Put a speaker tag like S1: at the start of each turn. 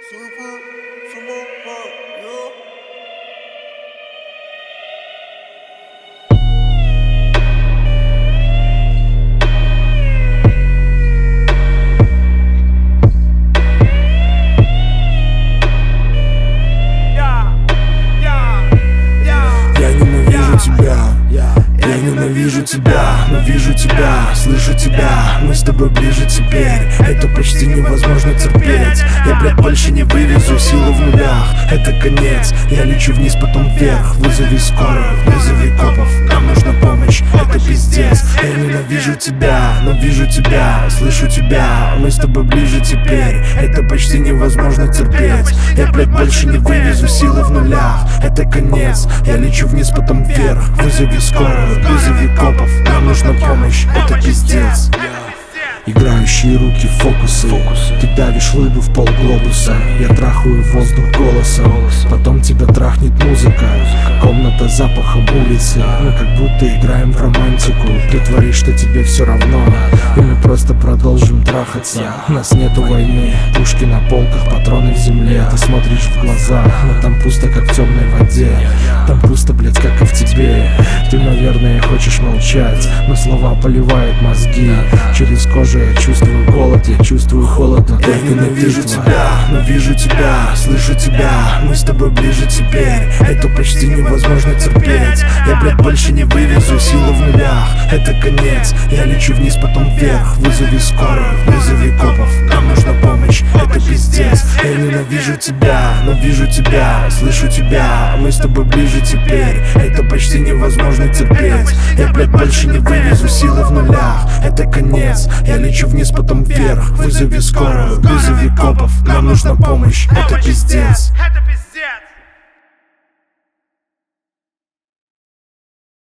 S1: Super, super, yo.
S2: Я ненавижу тебя, но вижу тебя, слышу тебя. Мы с тобой ближе теперь, это почти невозможно терпеть. Я, блядь, больше не вывезу, силы в нулях, это конец. Я лечу вниз, потом вверх, вызови скорую, вызови копов. Нам нужна помощь, это пиздец. Я ненавижу тебя, но вижу тебя, слышу тебя. Мы с тобой ближе теперь, это почти невозможно терпеть. Я, блядь, больше не вывезу, силы в нулях, это конец. Я лечу вниз, потом вверх, вызови скорую, вызови копов, нам нужна помощь, это пиздец. Играющие руки фокусы, ты давишь лыбу в полглобуса. Я трахаю воздух голосом, потом тебя трахнет музыка. Комната запахом улицы, мы как будто играем в романтику. Ты творишь, что тебе все равно, и мы просто продолжим трахаться. У нас нету войны, пушки на полках, патроны в земле. Ты смотришь в глаза, но там пусто, как в темной воде. Там пусто, блядь, как и в тебе. Ты, наверное, хочешь молчать, но слова поливают мозги. Через кожу я чувствую голод, я чувствую холод, но я ненавижу тебя, но вижу тебя, слышу тебя. Мы с тобой ближе теперь, это почти невозможно терпеть. Я, блядь, больше не вывезу, силы в нулях, это конец. Я лечу вниз, потом вверх, вызови скорую, вызови копов. Нам нужна помощь, это пиздец. Я ненавижу тебя, но вижу тебя, слышу тебя. Мы с тобой ближе теперь, это почти невозможно терпеть. Я, блядь, больше не вывезу, силы в нулях, это конец. Я лечу вниз, потом вверх, вызови скорую, вызови копов. Нам нужна помощь, это пиздец.